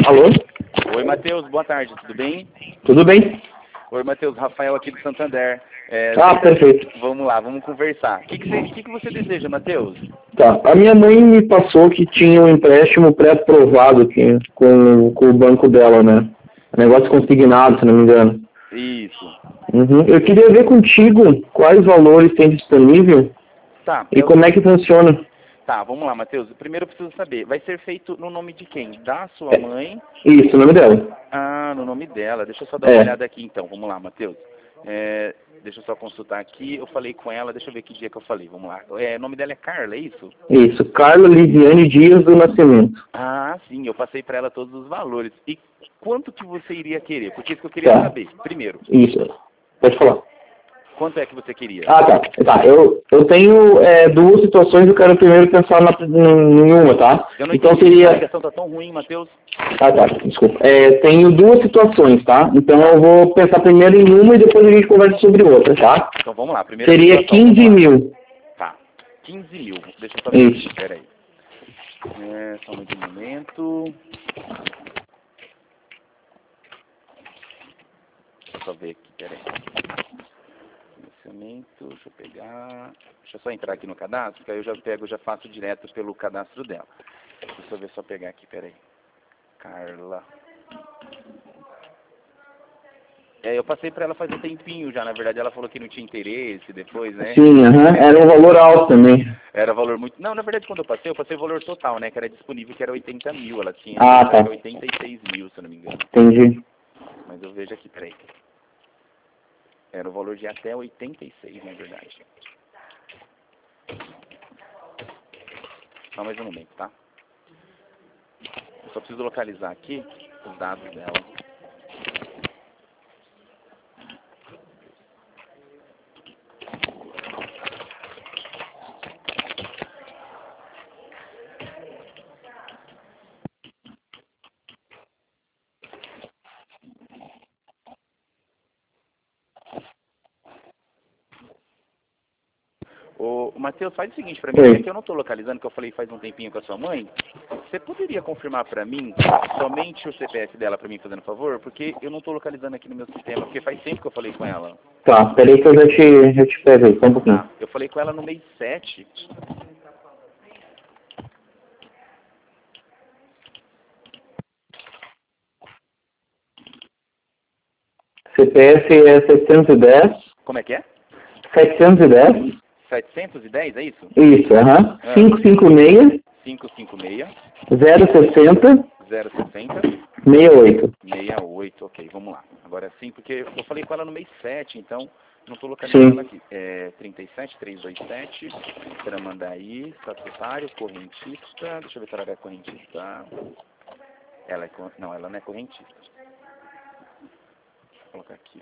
Alô? Oi, Matheus, boa tarde, tudo bem? Tudo bem? Oi, Matheus, Rafael aqui do Santander. Perfeito. Vamos lá, vamos conversar. O que você deseja, Matheus? Tá. A minha mãe me passou que tinha um empréstimo pré-aprovado aqui com o banco dela, né? Negócio consignado, se não me engano. Isso. Uhum. Eu queria ver contigo quais valores tem disponível Tá. e como é que funciona. Tá, vamos lá, Matheus. Primeiro eu preciso saber, vai ser feito no nome de quem? Da sua mãe? Isso, o nome dela. Ah, no nome dela. Deixa eu só dar uma olhada aqui então. Vamos lá, Matheus. Deixa eu só consultar aqui. Eu falei com ela, deixa eu ver que dia que eu falei. Vamos lá. O nome dela é Carla, é isso? Isso, Carla Liviane Dias do Nascimento. Ah, sim, eu passei para ela todos os valores. E quanto que você iria querer? Porque isso que eu queria saber, primeiro. Isso, pode falar. Quanto é que você queria? Tá. Eu tenho duas situações, eu quero primeiro pensar em uma, tá? Eu não então entendi. seria... A ligação tá tão ruim, Matheus. Tá, desculpa. Tenho duas situações, tá? Então eu vou pensar primeiro em uma e depois a gente conversa sobre outra, tá? Então vamos lá. Primeiro seria 15 mil. Tá, 15 mil. Deixa eu só ver Isso. aqui, peraí. Só um momento. Deixa eu só ver aqui, peraí. Financiamento, deixa eu pegar... Deixa eu só entrar aqui no cadastro, que aí eu já faço direto pelo cadastro dela. Deixa eu ver, só pegar aqui, peraí. Carla. Eu passei pra ela faz um tempinho já, na verdade ela falou que não tinha interesse depois, né? Sim, era um valor alto também. Era valor muito... Não, na verdade quando eu passei o valor total, né? Que era disponível, que era 80 mil. Ela tinha 86 mil, se eu não me engano. Entendi. Mas eu vejo aqui, peraí. Era o valor de até 86, na verdade. Só mais um momento, tá? Eu só preciso localizar aqui os dados dela. Ô, Matheus, faz o seguinte pra mim, é que eu não tô localizando, que eu falei faz um tempinho com a sua mãe. Você poderia confirmar pra mim somente o CPF dela pra mim, fazendo favor? Porque eu não tô localizando aqui no meu sistema, porque faz tempo que eu falei com ela. Tá, peraí que eu já te pego aí, só um pouquinho. Tá, eu falei com ela no mês 7. CPF é 710. Como é que é? 710. 710, é isso? Isso, 556. 556. 060. 060. 68. 68, ok, vamos lá. Agora sim, porque eu falei com ela no mês 7, então não estou localizando ela aqui. 37327, Tramandaí, estatutário, correntista. Deixa eu ver se ela é correntista. Ela não é correntista. Vou colocar aqui.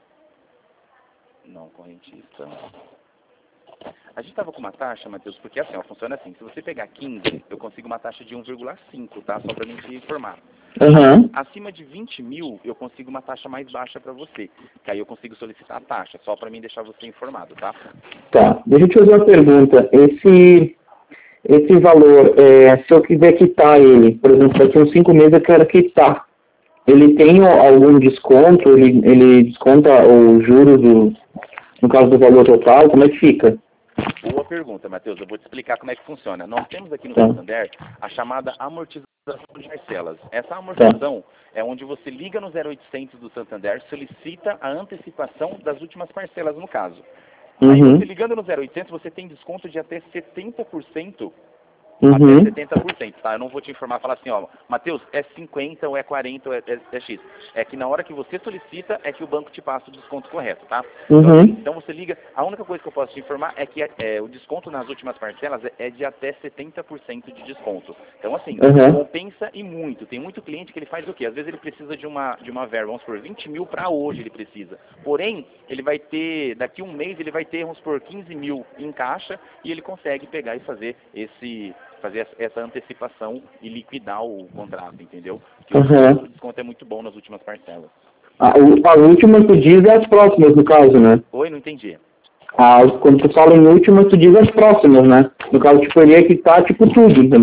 Não, correntista. A gente estava com uma taxa, Matheus, porque assim, funciona assim. Se você pegar 15, eu consigo uma taxa de 1,5, tá? Só para mim te informar. Acima de 20 mil, eu consigo uma taxa mais baixa para você. Que aí eu consigo solicitar a taxa, só para mim deixar você informado, tá? Tá. Deixa eu te fazer uma pergunta. Esse valor, se eu quiser quitar ele, por exemplo, daqui a uns 5 meses eu quero quitar, ele tem algum desconto? Ele desconta os juros no caso do valor total? Como é que fica? Boa pergunta, Matheus. Eu vou te explicar como é que funciona. Nós temos aqui no Santander a chamada amortização de parcelas. Essa amortização é onde você liga no 0800 do Santander, solicita a antecipação das últimas parcelas, no caso. Aí você ligando no 0800, você tem desconto de até 70%. Até 70%, tá? Eu não vou te informar, falar assim, ó, Matheus, é 50 ou é 40 ou é X. É que na hora que você solicita, é que o banco te passa o desconto correto, tá? Então você liga, a única coisa que eu posso te informar é que o desconto nas últimas parcelas é de até 70% de desconto. Então assim, compensa e muito. Tem muito cliente que ele faz o quê? Às vezes ele precisa de uma verba, vamos supor, 20 mil para hoje ele precisa. Porém, ele vai ter, daqui um mês, ele vai ter, vamos supor, 15 mil em caixa e ele consegue pegar e fazer essa antecipação e liquidar o contrato, entendeu? Porque o desconto é muito bom nas últimas parcelas. A última tu diz é as próximas, no caso, né? Oi, não entendi. Quando tu fala em última, tu diz as próximas, né? No caso, tipo, ele ia quitar, tipo, tudo, entendeu?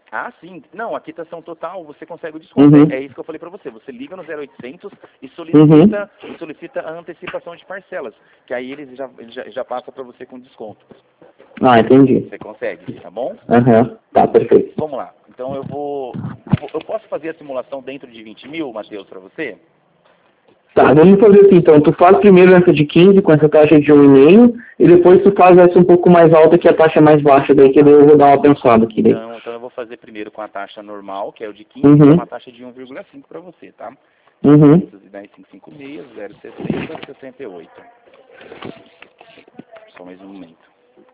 Ah, sim. Não, a quitação total, você consegue o desconto. Uhum. É isso que eu falei para você. Você liga no 0800 e Uhum. solicita a antecipação de parcelas, que aí ele já passa para você com desconto. Ah, entendi. Você consegue, tá bom? Aham, tá, perfeito. Vamos lá. Então eu posso fazer a simulação dentro de 20 mil, Matheus, para você? Tá, vamos fazer assim, então. Tu faz primeiro essa de 15 com essa taxa de 1,5 e depois tu faz essa um pouco mais alta que a taxa mais baixa, daí que daí eu vou dar uma pensada aqui. Daí. Então eu vou fazer primeiro com a taxa normal, que é o de 15, que é Uhum, uma taxa de 1,5 para você, tá? uhum. 510, 556, 060, 68. Só mais um momento.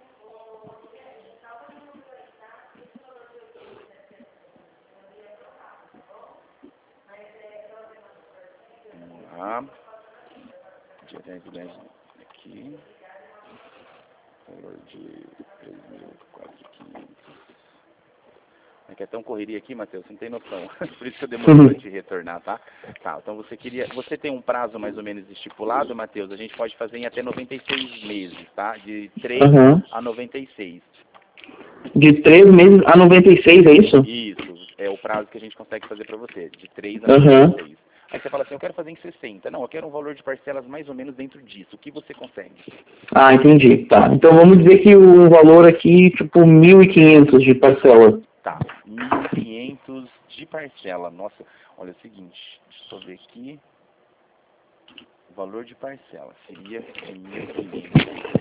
Vamos lá. Dia 10 do 10 aqui. Valor de 3.400. É que é tão correria aqui, Matheus, você não tem noção. Por isso que eu demorei para te retornar, tá? Tá, então você tem um prazo mais ou menos estipulado, Matheus? A gente pode fazer em até 96 meses, tá? De 3 Uhum. a 96. De 3 meses a 96, é isso? Isso, é o prazo que a gente consegue fazer para você, de 3 a Aham. 96. Aí você fala assim, eu quero fazer em 60. Não, eu quero um valor de parcelas mais ou menos dentro disso. O que você consegue? Ah, entendi. Tá. Então vamos dizer que o valor aqui, tipo, 1.500 de parcela. Tá, 1.500 de parcela. Nossa, olha o seguinte, deixa eu ver aqui. O valor de parcela seria de 1.500.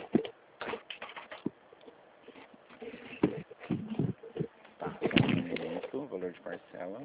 Tá, só um momento, o valor de parcela.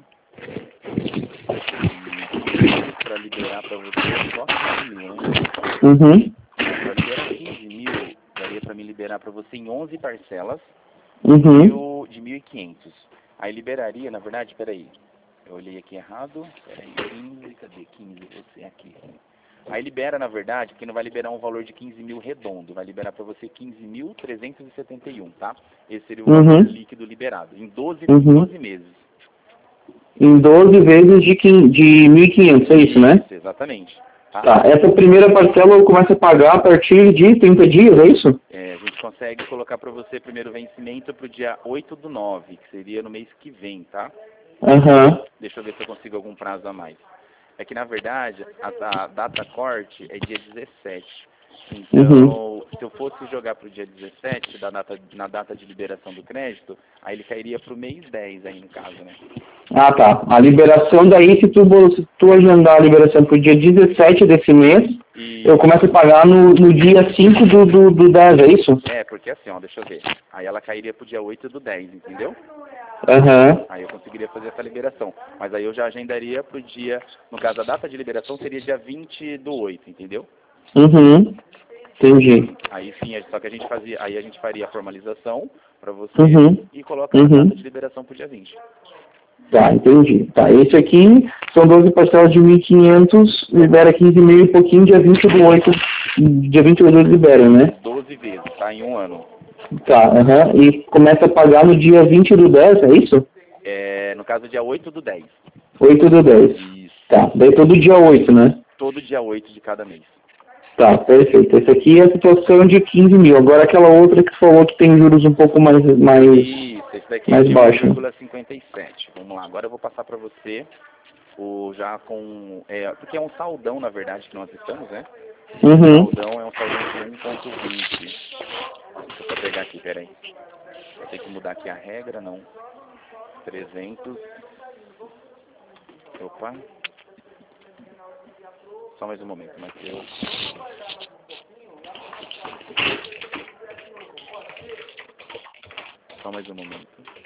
1.500 para liberar para você só 15 mil, né? Uhum. Para liberar 15 mil, daria para me liberar para você em 11 parcelas Uhum. de 1.500. Aí liberaria, na verdade, peraí. Eu olhei aqui errado. Peraí, 15, cadê 15? Você aqui. Aí libera, na verdade, porque não vai liberar um valor de 15 mil redondo. Vai liberar para você 15.371, tá? Esse seria o valor Uhum. líquido liberado. Em 12 Uhum. meses. Em 12 vezes de 1.500, é isso, né? Isso, exatamente. Tá? Tá. Essa primeira parcela eu começo a pagar a partir de 30 dias, é isso? A gente consegue colocar para você primeiro vencimento para o dia 8/9, que seria no mês que vem, tá? Aham. Deixa eu ver se eu consigo algum prazo a mais. É que, na verdade, a data corte é dia 17. Uhum. Então, se eu fosse jogar para o dia 17, na data de liberação do crédito, aí ele cairia para o mês 10 aí, no caso, né? Ah, tá. A liberação daí, se tu agendar a liberação pro dia 17 desse mês, eu E começo a pagar no dia 5 do 10, é isso? porque assim, ó, deixa eu ver. Aí ela cairia para o dia 8/10, entendeu? Aham. Aí eu conseguiria fazer essa liberação. Mas aí eu já agendaria para o dia, no caso, a data de liberação seria dia 20/8, entendeu? Uhum. Entendi. Aí sim, só que aí a gente faria a formalização para você Uhum. e coloca a data Uhum. de liberação para o dia 20. Tá, entendi. Tá, esse aqui são 12 parcelas de 1.500, libera 15 mil e pouquinho, dia 20 do 8, dia 22 libera, né? 12 vezes, tá? Em um ano. Tá, aham. E começa a pagar no dia 20 do 10, é isso? No caso, dia 8/10. 8 do 10. Isso. Tá, daí todo dia 8, né? Todo dia 8 de cada mês. Tá, perfeito. Esse aqui é a situação de 15 mil. Agora aquela outra que falou que tem juros um pouco Isso, esse daqui é mais de baixo. 1,57. Vamos lá, agora eu vou passar para você já com... porque é um saldão, na verdade, que nós estamos, né? Uhum. Saldão é um saldão de 1,20. Deixa eu só pegar aqui, peraí. Vou ter que mudar aqui a regra, não. 300. Opa. Só mais um momento, Matheus. Só mais um momento.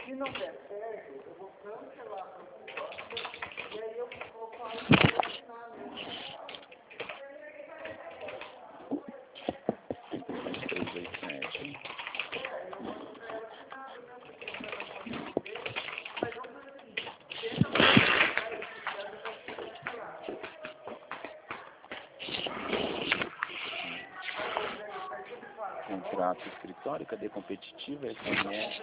Contrato escritório, cadê competitiva? SMS.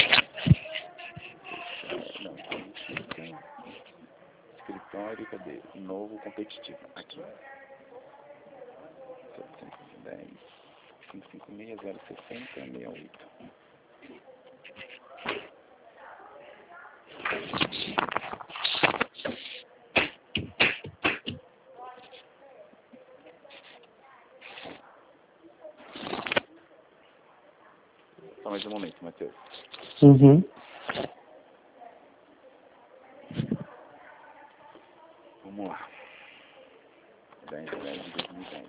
Não, política. Escritório, cadê? Novo competitivo. Aqui. 710, 556, 060, 68. Só mais um momento, Matheus. Uhum. Vamos lá. 10/10 de 2010.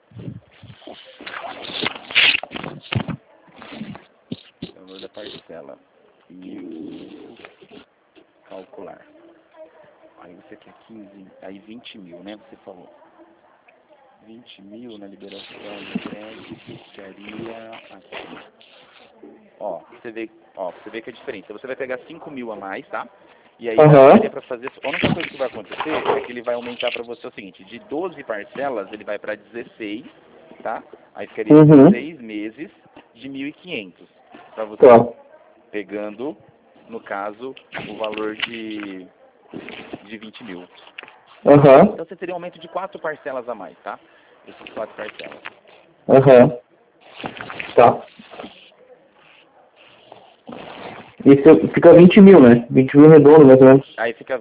Valor da parcela. E calcular. Aí você quer 15, aí 20 mil, né? Você falou. 20 mil na liberação de crédito ficaria aqui. Você vê que é diferente. Então, você vai pegar 5 mil a mais, tá? E aí, daria pra fazer... A única coisa que vai acontecer é que ele vai aumentar pra você o seguinte, de 12 parcelas, ele vai pra 16, tá? Aí ficaria 16 meses de 1.500 pra você, pegando, no caso, o valor de 20 mil. Então, você teria um aumento de 4 parcelas a mais, tá? Essas 4 parcelas. Tá. Isso fica 20 mil, né? 20 mil redondo, mais ou menos. Aí fica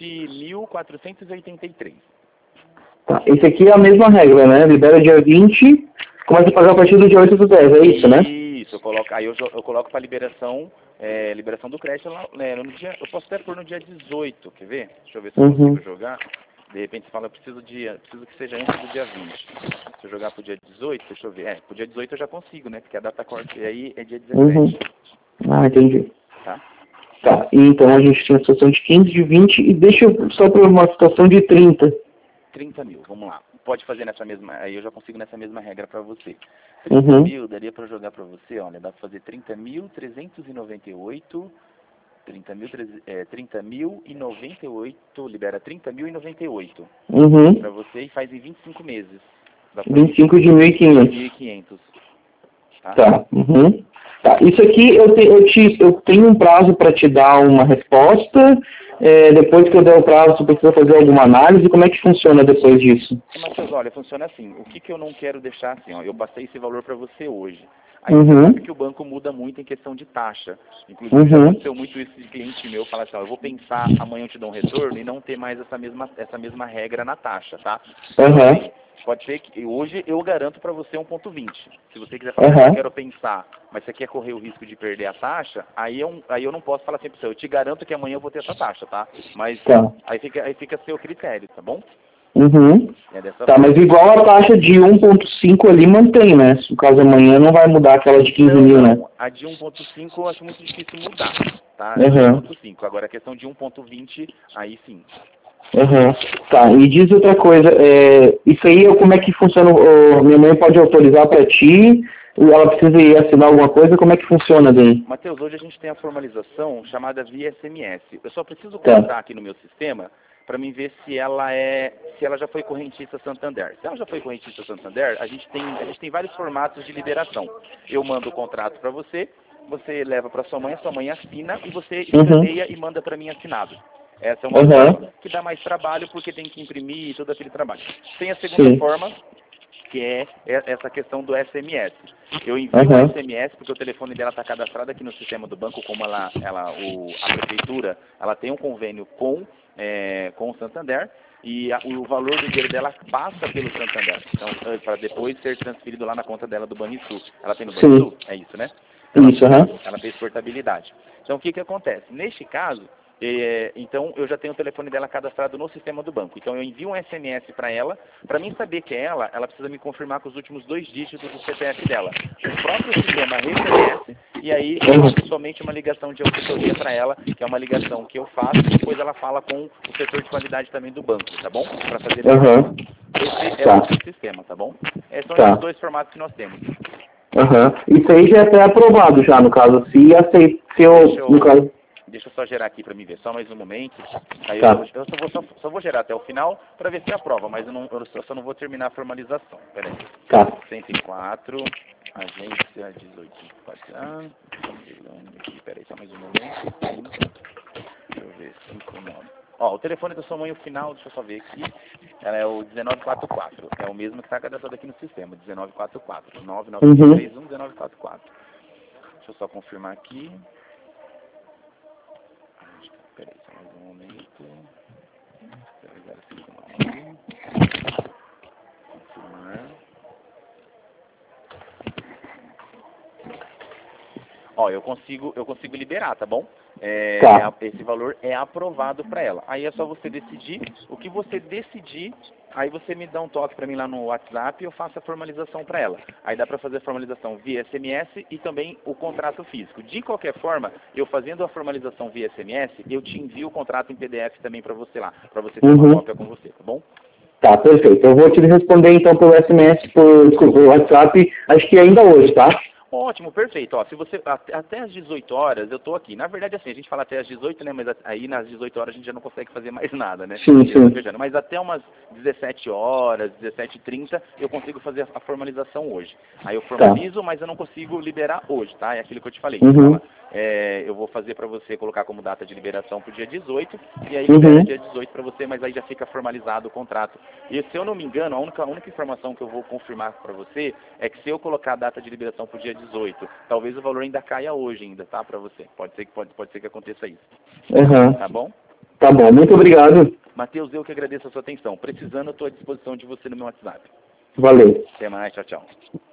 20.483. Tá. Esse aqui é a mesma regra, né? Libera dia 20, começa a pagar a partir do dia 8 do 10, é isso, né? Isso, eu coloco para liberação do crédito lá, no dia, eu posso até pôr no dia 18, quer ver? Deixa eu ver se eu consigo jogar. De repente você fala, preciso que seja antes do dia 20. Se eu jogar pro dia 18, deixa eu ver. Pro dia 18 eu já consigo, né? Porque a data corte aí é dia 17. Ah, entendi. Tá? Tá, e então a gente tem a situação de 15, de 20 e deixa eu só para uma situação de 30. 30 mil, vamos lá. Pode fazer nessa mesma, aí eu já consigo nessa mesma regra para você. 30 mil, daria para jogar para você, olha, dá para fazer 30.398, 30.098, libera 30.098 para você e faz em 25 meses. 25 de 1.500. 1.500. Tá? Tá. Tá. Isso aqui eu tenho um prazo para te dar uma resposta. Depois que eu der o prazo, você precisa fazer alguma análise. Como é que funciona depois disso? Matheus, olha, funciona assim. O que eu não quero deixar assim, ó, eu passei esse valor para você hoje. Aí você sabe que o banco muda muito em questão de taxa. Inclusive, já aconteceu muito isso de cliente meu falar assim, ó, eu vou pensar, amanhã eu te dou um retorno e não ter mais essa mesma regra na taxa, tá? Pode ser que hoje eu garanto para você 1,20. Se você quiser falar, eu quero pensar, mas você quer correr o risco de perder a taxa, aí eu não posso falar assim para você, eu te garanto que amanhã eu vou ter essa taxa, tá? Mas aí fica a seu critério, tá bom? Tá, mas igual a taxa de 1,5 ali mantém, né? Se no caso amanhã não vai mudar aquela de 15 mil, né? A de 1,5 eu acho muito difícil mudar, tá? A de 1,5. Agora a questão de 1,20, aí sim. Tá, e diz outra coisa, isso aí como é que funciona? Minha mãe pode autorizar para ti? Ela precisa ir assinar alguma coisa? Como é que funciona daí? Matheus, hoje a gente tem a formalização chamada via SMS. Eu só preciso colocar aqui no meu sistema para mim ver se ela já foi correntista Santander. Se ela já foi correntista Santander, a gente tem vários formatos de liberação. Eu mando o contrato para você, você leva para sua mãe assina e você escaneia e manda para mim assinado. Essa é uma forma que dá mais trabalho porque tem que imprimir todo aquele trabalho. Tem a segunda forma, que é essa questão do SMS. Eu envio o SMS porque o telefone dela está cadastrado aqui no sistema do banco, como a prefeitura, ela tem um convênio com o Santander e o valor do dinheiro dela passa pelo Santander. Então, para depois ser transferido lá na conta dela do Banrisul. Ela tem no Banrisul? É isso, né? Ela fez portabilidade. Então, o que acontece? Neste caso, então eu já tenho o telefone dela cadastrado no sistema do banco. Então eu envio um SMS para ela. Para mim saber que é ela precisa me confirmar com os últimos 2 dígitos do CPF dela. O próprio sistema reconhece e aí eu faço somente uma ligação de auditoria para ela, que é uma ligação que eu faço e depois ela fala com o setor de qualidade também do banco, tá bom? Para fazer esse é o nosso sistema, tá bom? São esses 2 formatos que nós temos. Isso aí já é até aprovado já, no caso. Deixa eu só gerar aqui para me ver, só mais um momento. Aí eu só vou gerar até o final para ver se aprova, mas eu só não vou terminar a formalização. Pera aí. 104, agência 18. Pera aí, só mais um momento. Deixa eu ver, 59. O telefone da sua mãe, o final, deixa eu só ver aqui. Ela é o 1944. É o mesmo que está cadastrado aqui no sistema, 1944. 99331 1944. Deixa eu só confirmar aqui. Peraí, só mais um Ó, eu consigo liberar, tá bom? Tá. Esse valor é aprovado para ela. Aí é só você decidir. O que você decidir, aí você me dá um toque para mim lá no WhatsApp e eu faço a formalização para ela. Aí dá para fazer a formalização via SMS e também o contrato físico. De qualquer forma, eu fazendo a formalização via SMS, eu te envio o contrato em PDF também para você lá, para você ter uma cópia com você, tá bom? Tá, perfeito. Eu vou te responder então pelo SMS, desculpa, pelo WhatsApp, acho que ainda hoje, tá? Ótimo, perfeito. Ó, se você até às 18 horas eu tô aqui. Na verdade, assim, a gente fala até às 18, né? Mas aí nas 18 horas a gente já não consegue fazer mais nada, né? Sim, sim. Mas até umas 17 horas, 17h30, eu consigo fazer a formalização hoje. Aí eu formalizo, mas eu não consigo liberar hoje, tá? É aquilo que eu te falei. Eu vou fazer para você colocar como data de liberação pro dia 18, e aí libera dia 18 para você, mas aí já fica formalizado o contrato. E se eu não me engano, a única informação que eu vou confirmar para você é que se eu colocar a data de liberação pro dia 18, talvez o valor ainda caia hoje ainda, tá? Para você. Pode ser que aconteça isso. Tá bom? Tá bom, muito obrigado. Matheus, eu que agradeço a sua atenção. Precisando, eu estou à disposição de você no meu WhatsApp. Valeu. Até mais, tchau, tchau.